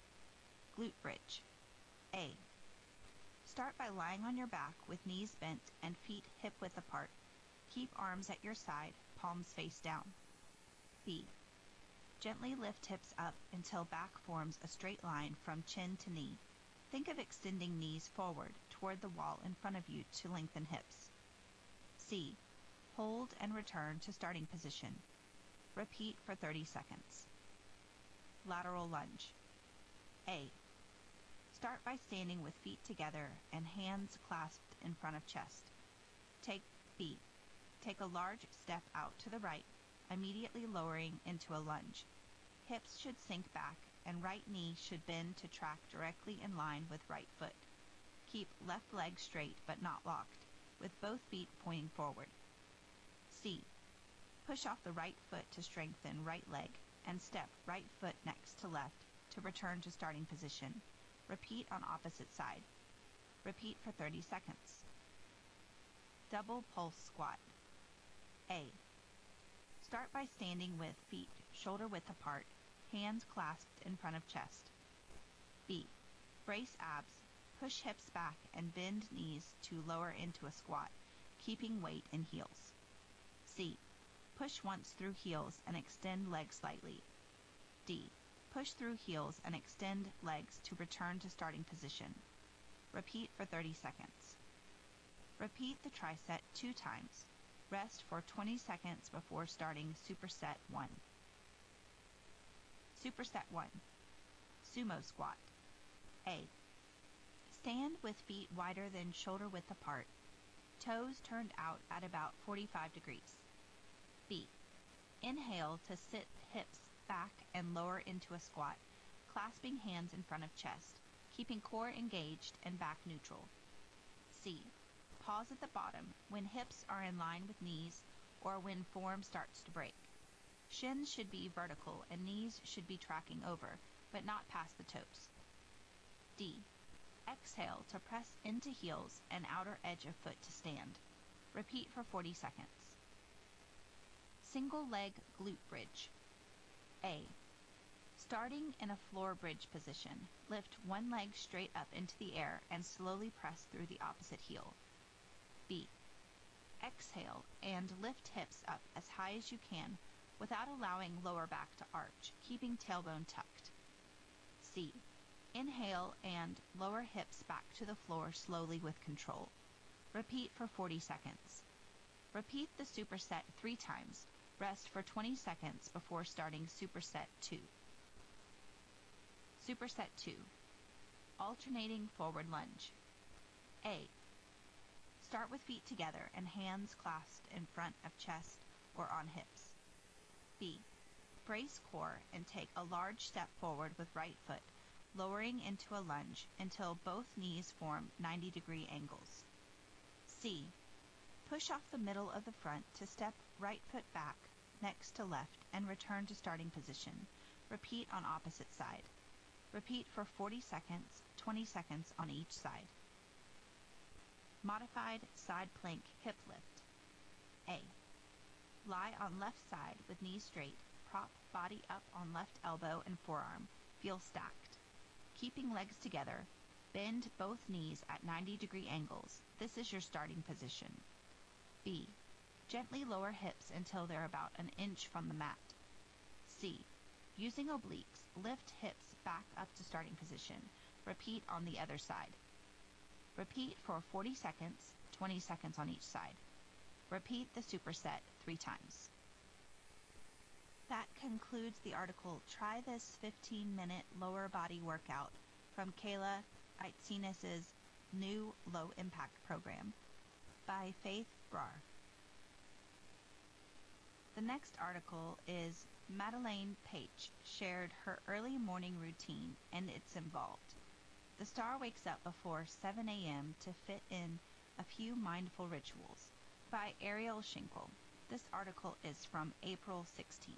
[SPEAKER 7] Glute bridge. A. Start by lying on your back with knees bent and feet hip-width apart. Keep arms at your side, palms face down. B. Gently lift hips up until back forms a straight line from chin to knee. Think of extending knees forward toward the wall in front of you to lengthen hips. C. Hold and return to starting position. Repeat for 30 seconds. Lateral lunge. A. Start by standing with feet together and hands clasped in front of chest. B. Take a large step out to the right, immediately lowering into a lunge. Hips should sink back and right knee should bend to track directly in line with right foot. Keep left leg straight but not locked, with both feet pointing forward. C. Push off the right foot to strengthen right leg and step right foot next to left to return to starting position. Repeat on opposite side. Repeat for 30 seconds. Double pulse squat. A. Start by standing with feet shoulder width apart, hands clasped in front of chest. B. Brace abs, push hips back and bend knees to lower into a squat, keeping weight in heels. C. Push once through heels and extend legs slightly. D. Push through heels and extend legs to return to starting position. Repeat for 30 seconds. Repeat the tri-set 2 times. Rest for 20 seconds before starting Superset 1. Superset 1. Sumo squat. A. Stand with feet wider than shoulder width apart. Toes turned out at about 45 degrees. B. Inhale to sit hips back and lower into a squat, clasping hands in front of chest, keeping core engaged and back neutral. C. Pause at the bottom when hips are in line with knees or when form starts to break. Shins should be vertical and knees should be tracking over, but not past the toes. D. Exhale to press into heels and outer edge of foot to stand. Repeat for 40 seconds. Single leg glute bridge. A. Starting in a floor bridge position, lift one leg straight up into the air and slowly press through the opposite heel. B. Exhale and lift hips up as high as you can without allowing lower back to arch, keeping tailbone tucked. C. Inhale and lower hips back to the floor slowly with control. Repeat for 40 seconds. Repeat the superset 3 times. Rest for 20 seconds before starting Superset 2. Superset 2. Alternating forward lunge. A. Start with feet together and hands clasped in front of chest or on hips. B. Brace core and take a large step forward with right foot, lowering into a lunge until both knees form 90-degree angles. C. Push off the middle of the front to step right foot back next to left and return to starting position. Repeat on opposite side. Repeat for 40 seconds, 20 seconds on each side. Modified side plank hip lift. A. Lie on left side with knees straight, prop body up on left elbow and forearm, feel stacked. Keeping legs together, bend both knees at 90-degree angles. This is your starting position. B. Gently lower hips until they're about an inch from the mat. C. Using obliques, lift hips back up to starting position. Repeat on the other side. Repeat for 40 seconds, 20 seconds on each side. Repeat the superset 3 times. That concludes the article, Try This 15-Minute Lower Body Workout from Kayla Aitsinas' new Low Impact Program by Faith Brar. The next article is Madeleine Page shared her early morning routine and it's involved. The star wakes up before 7 a.m. to fit in a few mindful rituals by Ariel Schinkel. This article is from April 16th.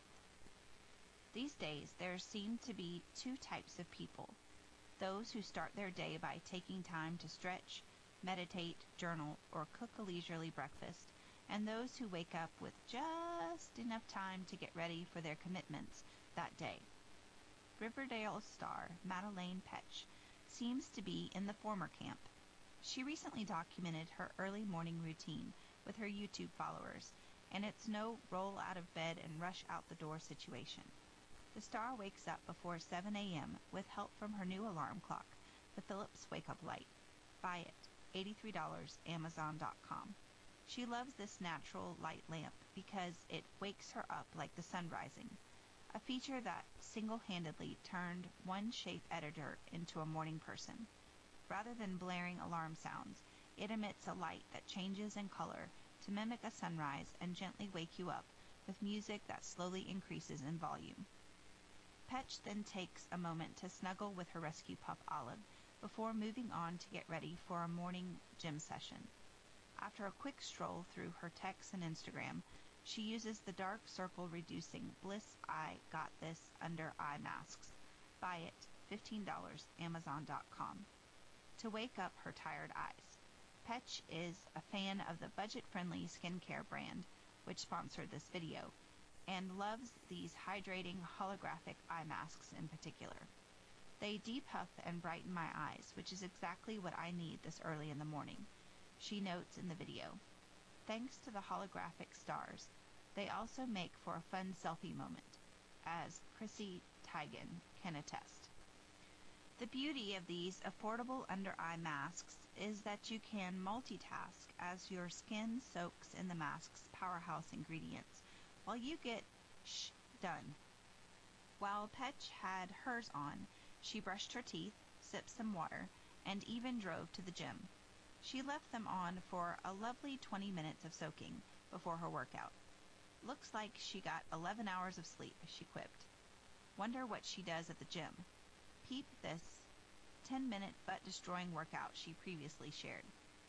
[SPEAKER 7] These days, there seem to be 2 types of people. Those who start their day by taking time to stretch, meditate, journal, or cook a leisurely breakfast, and those who wake up with just enough time to get ready for their commitments that day. Riverdale star Madeleine Petsch seems to be in the former camp. She recently documented her early morning routine with her YouTube followers, and it's no roll out of bed and rush out the door situation. The star wakes up before 7 a.m. with help from her new alarm clock, the Philips Wake Up Light. Buy it, $83, Amazon.com. She loves this natural light lamp because it wakes her up like the sun rising, a feature that single-handedly turned one shape editor into a morning person. Rather than blaring alarm sounds, it emits a light that changes in color to mimic a sunrise and gently wake you up with music that slowly increases in volume. Petsch then takes a moment to snuggle with her rescue pup Olive before moving on to get ready for a morning gym session. After a quick stroll through her texts and Instagram, she uses the dark circle reducing Bliss Eye Got This under eye masks. Buy it, $15, Amazon.com. To wake up her tired eyes. Petsch is a fan of the budget-friendly skincare brand, which sponsored this video, and loves these hydrating holographic eye masks in particular. They depuff and brighten my eyes, which is exactly what I need this early in the morning, she notes in the video. Thanks to the holographic stars, they also make for a fun selfie moment, as Chrissy Teigen can attest. The beauty of these affordable under-eye masks is that you can multitask as your skin soaks in the mask's powerhouse ingredients, while you get done. While Petsch had hers on, she brushed her teeth, sipped some water, and even drove to the gym. She left them on for a lovely 20 minutes of soaking before her workout. Looks like she got 11 hours of sleep, she quipped. Wonder what she does at the gym. Peep this 10-minute butt-destroying workout she previously shared.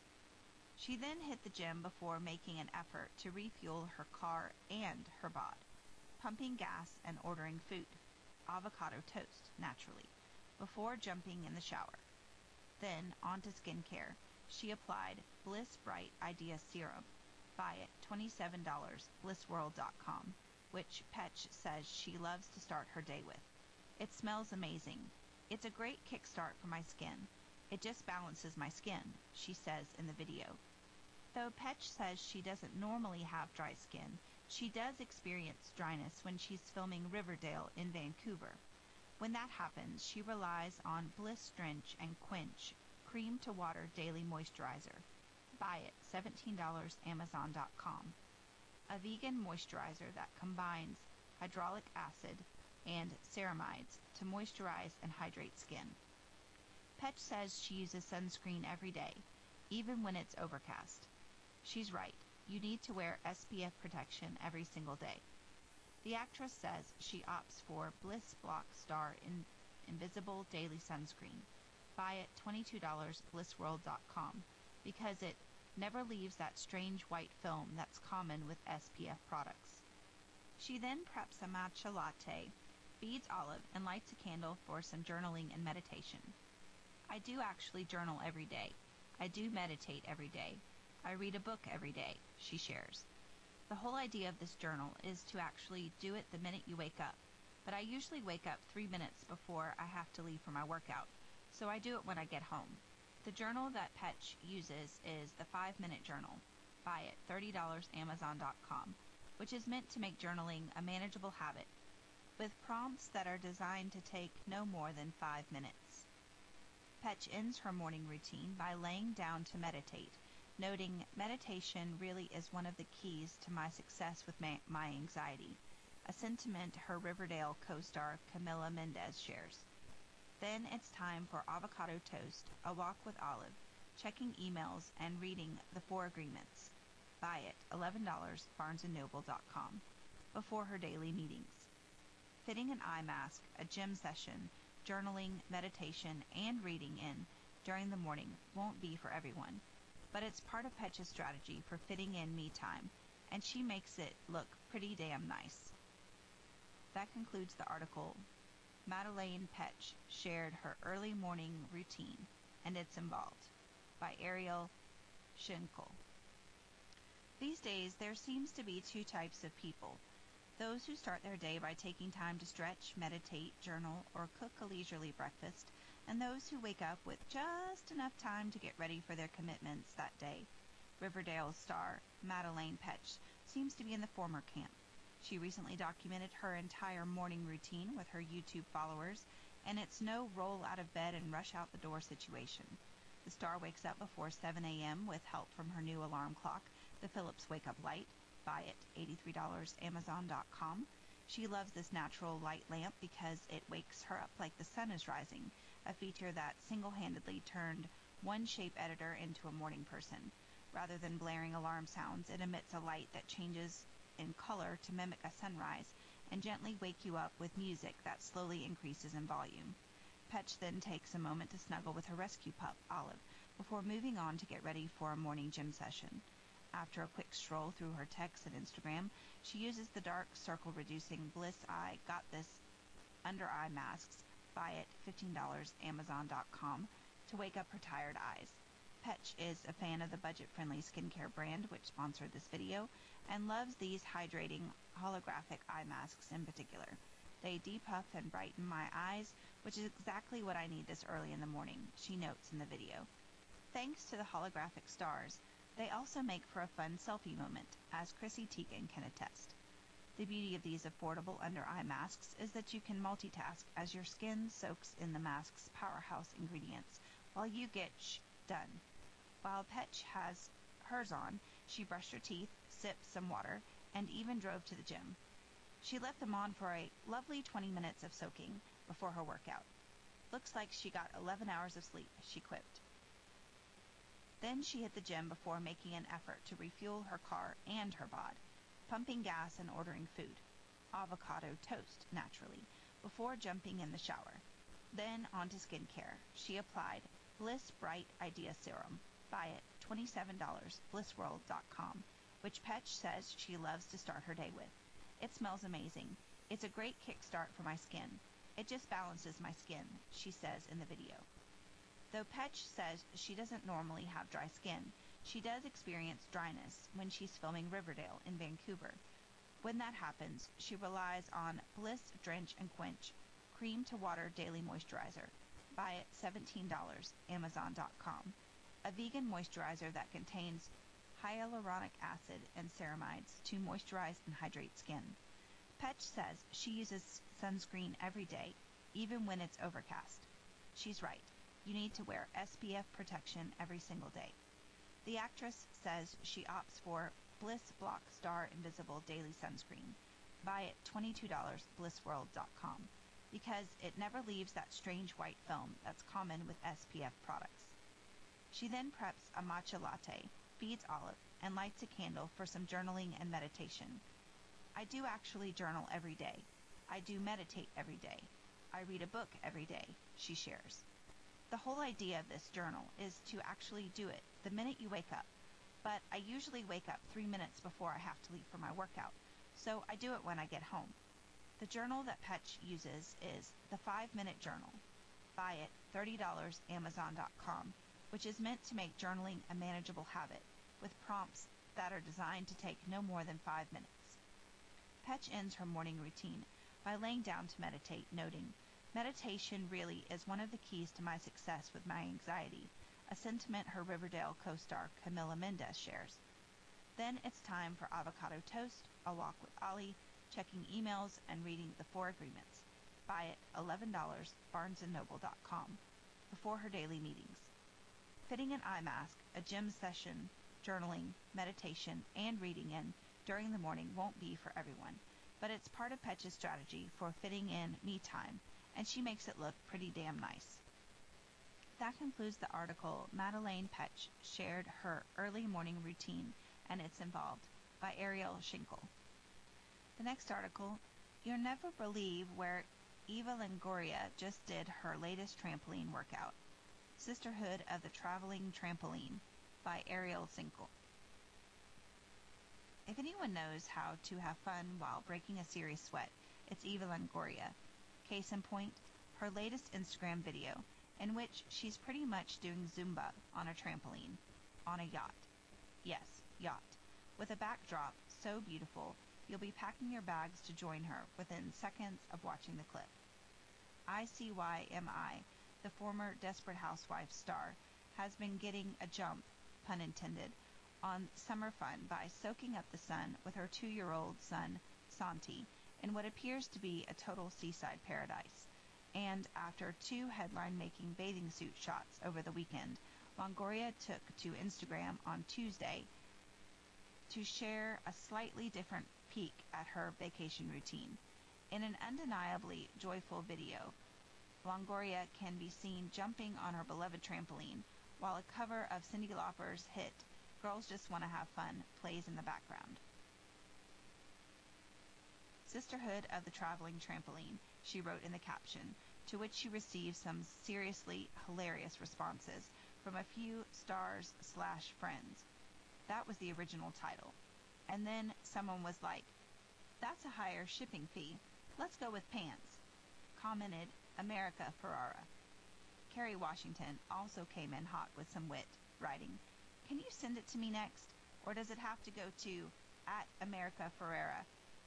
[SPEAKER 7] She then hit the gym before making an effort to refuel her car and her bod, pumping gas and ordering food, avocado toast, naturally, before jumping in the shower. Then, on to skincare. She applied Bliss Bright Idea Serum. Buy it, $27, blissworld.com, which Petsch says she loves to start her day with. It smells amazing. It's a great kickstart for my skin. It just balances my skin, she says in the video. Though Petsch says she doesn't normally have dry skin, she does experience dryness when she's filming Riverdale in Vancouver. When that happens, she relies on Bliss Drench and Quench Cream to Water Daily Moisturizer. Buy it, $17, Amazon.com. A vegan moisturizer that combines hyaluronic acid, and ceramides to moisturize and hydrate skin. Petch says she uses sunscreen every day, even when it's overcast. She's right. You need to wear SPF protection every single day. The actress says she opts for Bliss Block Star Invisible Daily Sunscreen. Buy it $22 blissworld.com because it never leaves that strange white film that's common with SPF products. She then preps a matcha latte, feeds Olive, and lights a candle for some journaling and meditation. I do actually journal every day. I do meditate every day. I read a book every day, she shares. The whole idea of this journal is to actually do it the minute you wake up, but I usually wake up 3 minutes before I have to leave for my workout, so I do it when I get home. The journal that Petch uses is the 5-Minute Journal. Buy it $30 Amazon.com, which is meant to make journaling a manageable habit, with prompts that are designed to take no more than 5 minutes. Petch ends her morning routine by laying down to meditate, noting meditation really is one of the keys to my success with my anxiety, a sentiment her Riverdale co-star Camila Mendez shares. Then it's time for avocado toast, a walk with Olive, checking emails, and reading The 4 Agreements. Buy it, $11 barnesandnoble.com, before her daily meetings. Fitting an eye mask, a gym session, journaling, meditation, and reading in during the morning won't be for everyone, but it's part of Petch's strategy for fitting in me time, and she makes it look pretty damn nice. That concludes the article. Madeleine Petch shared her early morning routine, and it's involved, by Ariel Schinkel. These days, there seems to be 2 types of people. Those who start their day by taking time to stretch, meditate, journal, or cook a leisurely breakfast, and those who wake up with just enough time to get ready for their commitments that day. Riverdale star Madeleine Petch seems to be in the former camp. She recently documented her entire morning routine with her YouTube followers, and it's no roll out of bed and rush out the door situation. The star wakes up before 7 a.m. with help from her new alarm clock, the Philips Wake Up Light. Buy it, $83 Amazon.com. She loves this natural light lamp because it wakes her up like the sun is rising, a feature that single-handedly turned one shape editor into a morning person. Rather than blaring alarm sounds, it emits a light that changes in color to mimic a sunrise and gently wake you up with music that slowly increases in volume. Petch then takes a moment to snuggle with her rescue pup, Olive, before moving on to get ready for a morning gym session. After a quick stroll through her texts and Instagram, she uses the dark circle-reducing Bliss Eye Got This under-eye masks, buy it, $15 Amazon.com, to wake up her tired eyes. Petch is a fan of the budget-friendly skincare brand, which sponsored this video, and loves these hydrating holographic eye masks in particular. They depuff and brighten my eyes, which is exactly what I need this early in the morning, she notes in the video. Thanks to the holographic stars, they also make for a fun selfie moment, as Chrissy Teigen can attest. The beauty of these affordable under-eye masks is that you can multitask as your skin soaks in the mask's powerhouse ingredients while you get done. While Petch has hers on, she brushed her teeth, sipped some water, and even drove to the gym. She left them on for a lovely 20 minutes of soaking before her workout. Looks like she got 11 hours of sleep, she quipped. Then she hit the gym before making an effort to refuel her car and her bod, pumping gas and ordering food. Avocado toast, naturally, before jumping in the shower. Then on to skincare. She applied Bliss Bright Idea Serum. Buy it, $27 blissworld.com, which Petch says she loves to start her day with. It smells amazing. It's a great kickstart for my skin. It just balances my skin, she says in the video. Though Petch says she doesn't normally have dry skin, she does experience dryness when she's filming Riverdale in Vancouver. When that happens, she relies on Bliss Drench and Quench Cream to Water Daily Moisturizer. Buy it, $17 Amazon.com. A vegan moisturizer that contains hyaluronic acid and ceramides to moisturize and hydrate skin. Petch says she uses sunscreen every day, even when it's overcast. She's right. You need to wear SPF protection every single day. The actress says she opts for Bliss Block Star Invisible Daily Sunscreen. buy it $22 blissworld.com, because it never leaves that strange white film that's common with SPF products. She then preps a matcha latte, feeds Olive, and lights a candle for some journaling and meditation. I do actually journal every day. I do meditate every day. I read a book every day, she shares. The whole idea of this journal is to actually do it the minute you wake up, but I usually wake up 3 minutes before I have to leave for my workout, so I do it when I get home. The journal that Petch uses is the 5-Minute Journal. Buy it $30 Amazon.com, which is meant to make journaling a manageable habit, with prompts that are designed to take no more than 5 minutes. Petch ends her morning routine by laying down to meditate, noting, "Meditation really is one of the keys to my success with my anxiety," a sentiment her Riverdale co-star Camila Mendez shares. Then it's time for avocado toast, a walk with Ollie, checking emails, and reading the 4 Agreements. Buy it $11 barnesandnoble.com before her daily meetings. Fitting an eye mask, a gym session, journaling, meditation, and reading in during the morning won't be for everyone, but it's part of Petch's strategy for fitting in me time, and she makes it look pretty damn nice. That concludes the article Madeleine Petch shared her early morning routine and it's involved by Ariel Schinkel. The next article, you'll never believe where Eva Longoria just did her latest trampoline workout. Sisterhood of the Traveling Trampoline by Ariel Schinkel. If anyone knows how to have fun while breaking a serious sweat, it's Eva Longoria. Case in point, her latest Instagram video, in which she's pretty much doing Zumba on a trampoline, on a yacht. Yes, yacht. With a backdrop so beautiful, you'll be packing your bags to join her within seconds of watching the clip. ICYMI, the former Desperate Housewives star, has been getting a jump, pun intended, on summer fun by soaking up the sun with her 2-year-old son, Santi, in what appears to be a total seaside paradise. And after 2 headline-making bathing suit shots over the weekend, Longoria took to Instagram on Tuesday to share a slightly different peek at her vacation routine. In an undeniably joyful video, Longoria can be seen jumping on her beloved trampoline, while a cover of Cyndi Lauper's hit Girls Just Want to Have Fun plays in the background. Sisterhood of the Traveling Trampoline, she wrote in the caption, to which she received some seriously hilarious responses from a few stars/friends. That was the original title. And then someone was like, "That's a higher shipping fee. Let's go with pants," commented America Ferrara. Kerry Washington also came in hot with some wit, writing, "Can you send it to me next? Or does it have to go to @America Ferrera,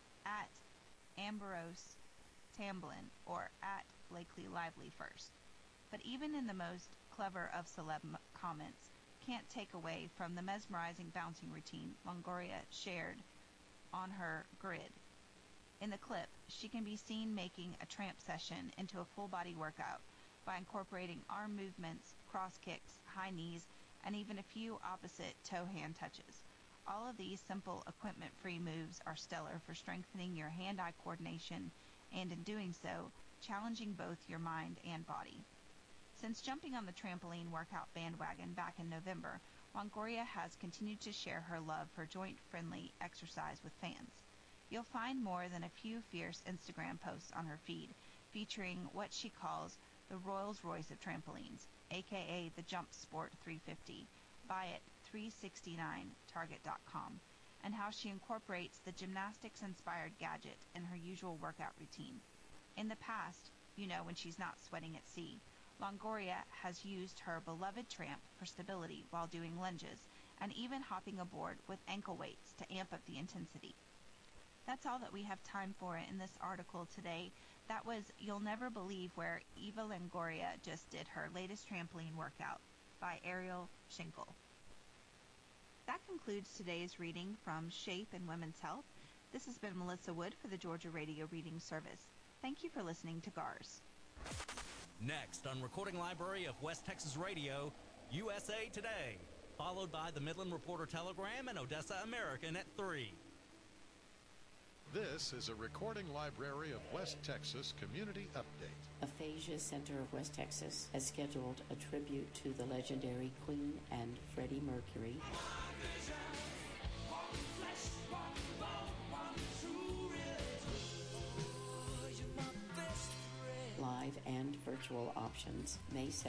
[SPEAKER 7] @Ambrose Tamblyn, or @Blakely Lively first?" But even in the most clever of celeb comments, can't take away from the mesmerizing bouncing routine Longoria shared on her grid. In the clip, she can be seen making a tramp session into a full-body workout by incorporating arm movements, cross kicks, high knees, and even a few opposite toe-hand touches. All of these simple equipment-free moves are stellar for strengthening your hand-eye coordination and, in doing so, challenging both your mind and body. Since jumping on the trampoline workout bandwagon back in November, Longoria has continued to share her love for joint-friendly exercise with fans. You'll find more than a few fierce Instagram posts on her feed, featuring what she calls the Rolls-Royce of trampolines, aka the Jump Sport 350, buy it $369target.com, and how she incorporates the gymnastics-inspired gadget in her usual workout routine. In the past, when she's not sweating at sea, Longoria has used her beloved tramp for stability while doing lunges, and even hopping aboard with ankle weights to amp up the intensity. That's all that we have time for in this article today. That was You'll Never Believe Where Eva Longoria Just Did Her Latest Trampoline Workout by Ariel Schinkel. That concludes today's reading from Shape and Women's Health. This has been Melissa Wood for the Georgia Radio Reading Service. Thank you for listening to GARS.
[SPEAKER 8] Next on Recording Library of West Texas Radio, USA Today, followed by the Midland Reporter Telegram and Odessa American at 3.
[SPEAKER 2] This is a Recording Library of West Texas Community Update.
[SPEAKER 9] Aphasia Center of West Texas has scheduled a tribute to the legendary Queen and Freddie Mercury. Live and virtual options, May 2nd